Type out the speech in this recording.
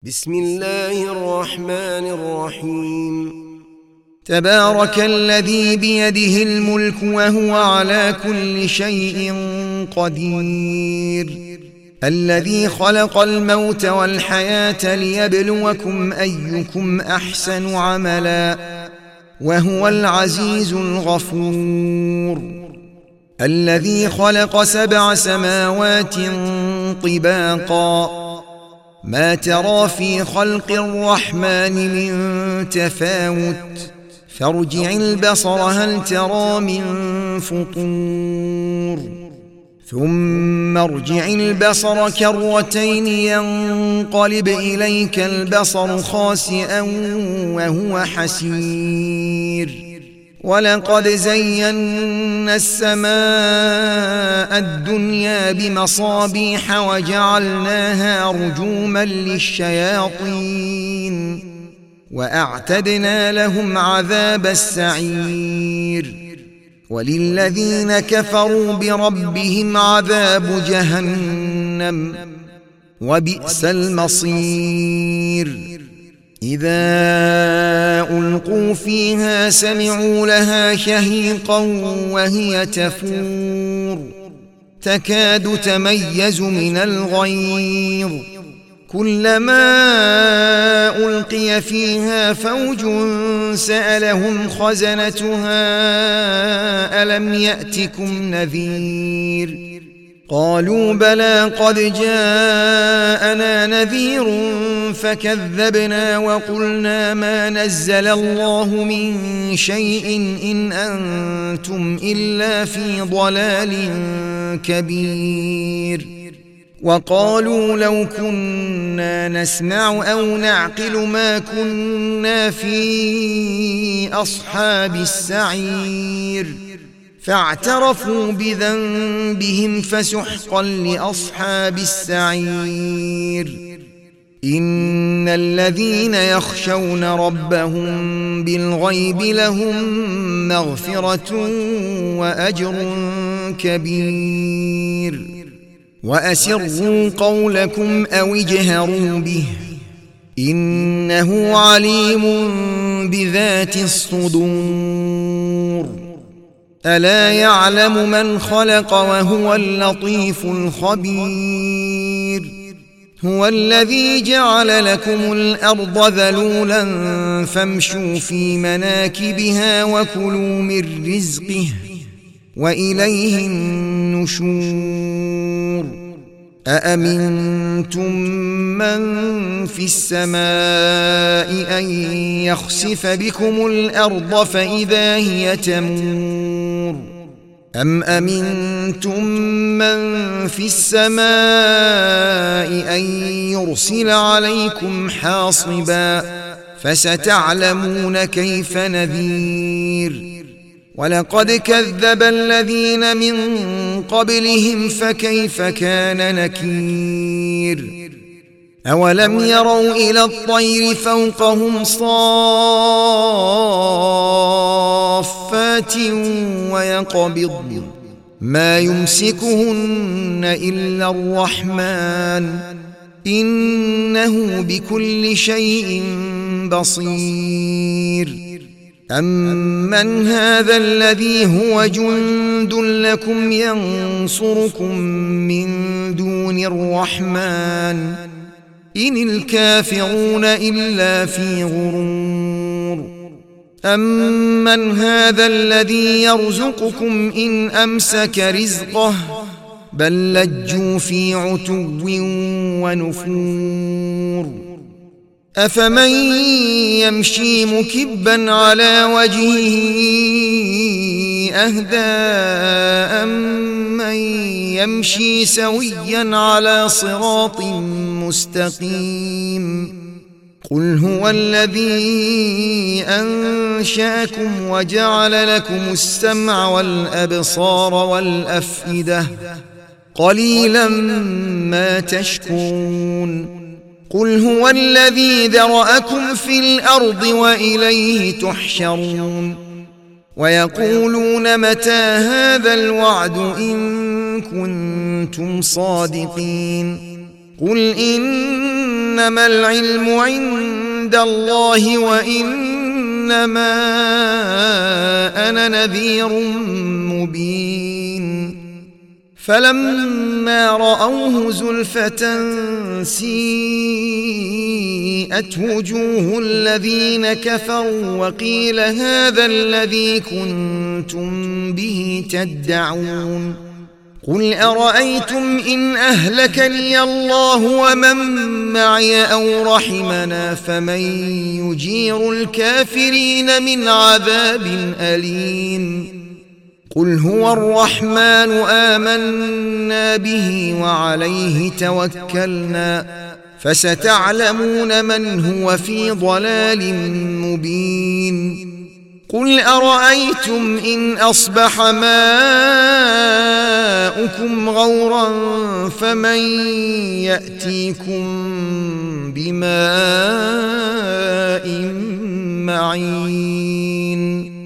بسم الله الرحمن الرحيم. تبارك الذي بيده الملك وهو على كل شيء قدير، الذي خلق الموت والحياة ليبلوكم أيكم أحسن عملا وهو العزيز الغفور، الذي خلق 7 سماوات طباقا ما ترى في خلق الرحمن من تفاوت فارجع البصر هل ترى من فطور ثم ارجع البصر كرتين ينقلب إليك البصر خاسئا وهو حسير، ولقد زينا السماء الدنيا بمصابيح وجعلناها رجوما للشياطين وأعتدنا لهم عذاب السعير، وللذين كفروا بربهم عذاب جهنم وبئس المصير. إذا ألقوا فيها سمعوا لها شهيقا وهي تفور تكاد تميز من الغيظ، كلما ألقي فيها فوج سألهم خزنتها ألم يأتكم نذير؟ قالوا بلى قد جاءنا نذير فكذبنا وقلنا ما نزل الله من شيء إن أنتم إلا في ضلال كبير. وقالوا لو كنا نسمع أو نعقل ما كنا في أصحاب السعير، فاعترفوا بذنبهم فسحقا لأصحاب السعير. إن الذين يخشون ربهم بالغيب لهم مغفرة وأجر كبير. وأسروا قولكم أو اجهروا به إنه عليم بذات الصدور. ألا يعلم من خلق وهو اللطيف الخبير. هو الذي جعل لكم الأرض ذلولا فامشوا في مناكبها وكلوا من رزقه وإليه النشور. أأمنتم من في السماء أن يخسف بكم الأرض فإذا هي تمور، أم أمنتم من في السماء أن يرسل عليكم حاصبا فستعلمون كيف نذير. ولقد كذب الذين من قبلهم فكيف كان نكير. أولم يروا إلى الطير فوقهم صافات ويقبضن ما يمسكهن إلا الرحمن إنه بكل شيء بصير. أمن هذا الذي هو جند لكم ينصركم من دون الرحمن إن الكافرون إلا في غرور. أمن هذا الذي يرزقكم إن أمسك رزقه بل لجوا في عتو ونفور. أفمن يمشي مكبا على وجهه أهدى أمن يمشي سويا على صراط مستقيم. قل هو الذي أنشأكم وجعل لكم السمع والأبصار والأفئدة قليلا ما تشكرون. قل هو الذي ذرأكم في الأرض وإليه تحشرون. ويقولون متى هذا الوعد إن كنتم صادقين. قل إنما العلم عند الله وإنما أنا نذير مبين فلما رأوه زلفة سيئت وجوه الذين كفروا وقيل هذا الذي كنتم به تدعون قل أرأيتم إن أهلكني الله ومن معي أو رحمنا فمن يجير الكافرين من عذاب أليم قل هو الرحمن آمنا به وعليه توكلنا فستعلمون من هو في ضلال مبين قل أرأيتم إن أصبح ماؤكم غورا فمن يأتيكم بماء معين